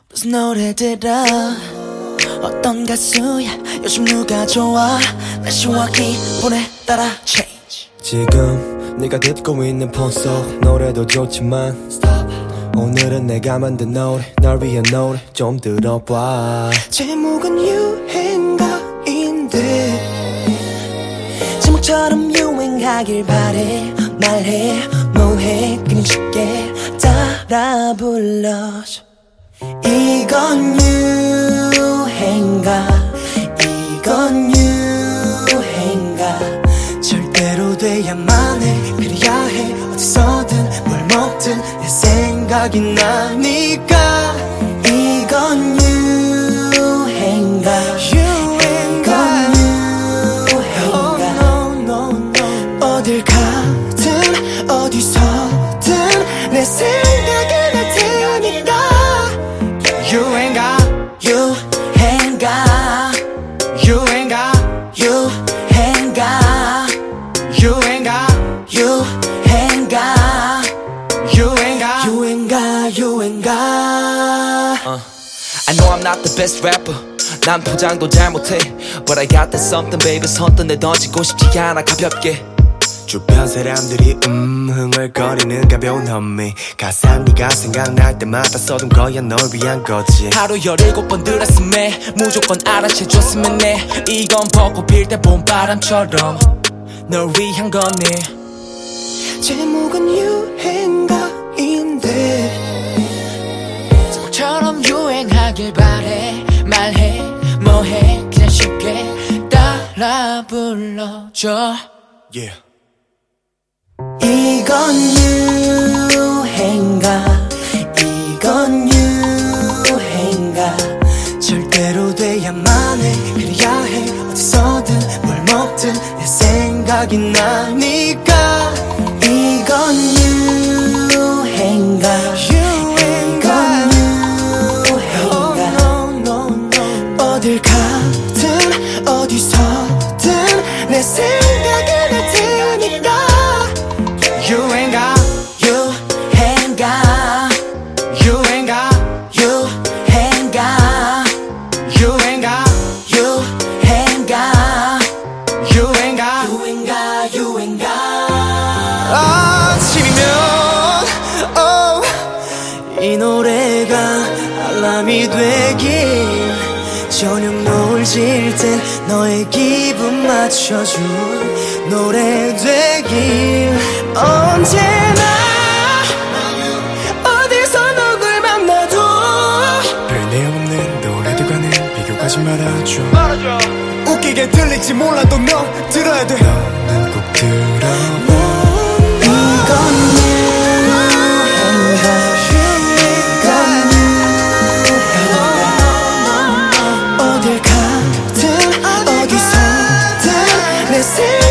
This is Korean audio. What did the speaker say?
무슨 노래 들어 어떤 가수야 요즘 누가 좋아 날씨와 기분에 따라 change 지금 네가 듣고 있는 폰 속 노래도 좋지만 오늘은 내가 만든 노래 널 위한 노래 좀 들어봐. 제목은 유행가인데 제목처럼 유행하길 바래. 말해 뭐해 그냥 쉽게 따라 불러줘. 이건 유행가 이건 유행가 절대로 돼야만 해. 그래야 해. 어디서든 뭘 먹든 내 생각이 나니까. 이건 유행가 이건 유행가 어딜 가든 어디서든 내 생각이 날 테니까. 유행가 유행가 유행가 유행가 유행가 유행가 유행가 유행가 유행가 I know I'm not the best rapper 난 포장도 잘 못해 But I got that something baby 선뜻 내던지고 싶지 않아 가볍게. 주변 사람들이 흥얼거리는 가벼운 험미 가사 네가 생각날 때마다 써둔 거야 널 위한 거지. 하루 17번 들었음에 무조건 알아채줬으면 해. 이건 벚꽃 필 때 봄바람처럼 널 위한 거네. 제목은 유행가인데 제목처럼 유행하길 바래. 말해 뭐해 그냥 쉽게 따라 불러줘. Yeah. 이건 유행가 이건 유행가 절대로 돼야만 해. 그래야 해. 어디서든 뭘 먹든 내 생각이 나니까. 이건 유행가 이건 유행가 어딜 가든 어디서든 내 생각이 날 테니까. 유행가 유행가 유행가 유행가 유행가 유행가 유행가 유행가 유행가 아침이면 이 노래가 알람이 되길 저녁 노을 질 땐 너의 기분 맞춰준 노래 되길. 언제나 어디서 누굴 만나도 별 내용 없는 노래들과는 비교하지 말아줘. 웃기게 들릴지 몰라도 넌 들어야 돼. 너는 꼭 들어봐. 이건 유행가 이건 유행가 어딜 가든 어디서든 내